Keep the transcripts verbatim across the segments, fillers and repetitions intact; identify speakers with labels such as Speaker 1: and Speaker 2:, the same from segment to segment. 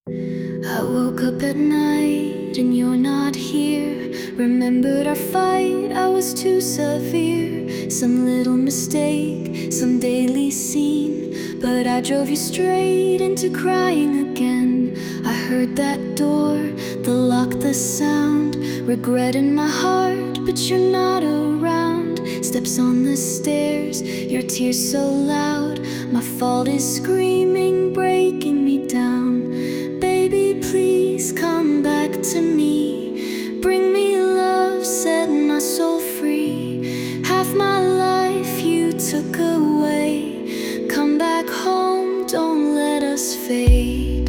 Speaker 1: I woke up at night and you're not here. Remembered our fight, I was too severe. Some little mistake, some daily scene, but I drove you straight into crying again. I heard that door, the lock, the sound, regret in my heart, but you're not around. Steps on the stairs, your tears so loud. My fault is screaming, breaking me down. Baby, please come back to me. Bring me love, set my soul free. Half my life you took away. Come back home, don't let us fade.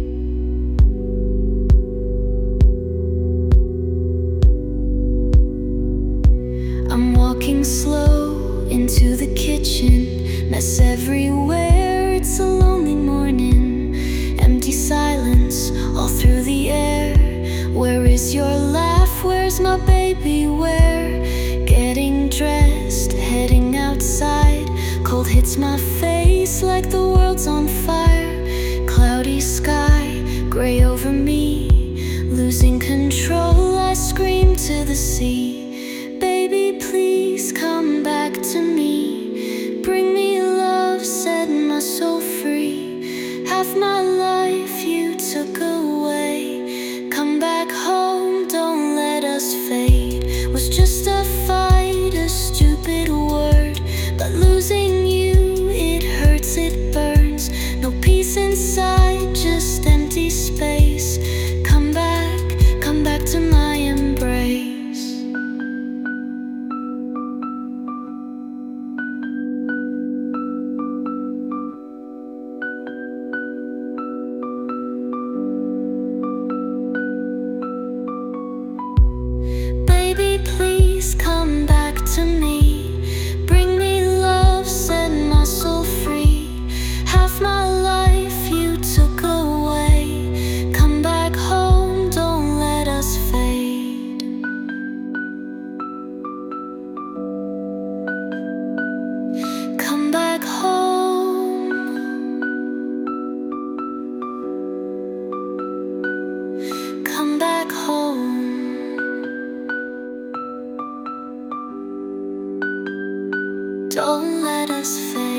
Speaker 1: I'm walking slow into the kitchen, mess everywhere, it's a lonely morning. Empty silence all through the air. Where is your laugh? Where's my baby? Where? Getting dressed, heading outside. Cold hits my face like the world's on fire. Cloudy sky, gray over me. Losing control, I scream to the sea. Baby, please come back to me. Bring me love, set my soul free. Half my life you took away. Come back home, don't let us fade. Was just a fight, a stupid word, but losing you, it hurts, it burns. No peace inside, just empty space. Come back, come back to my embrace. Baby, please come back to me. Bring me love, set my soul free. Half my life you took away. Come back home, don't let us fade. Come back home. Come back home. Don't let us fail.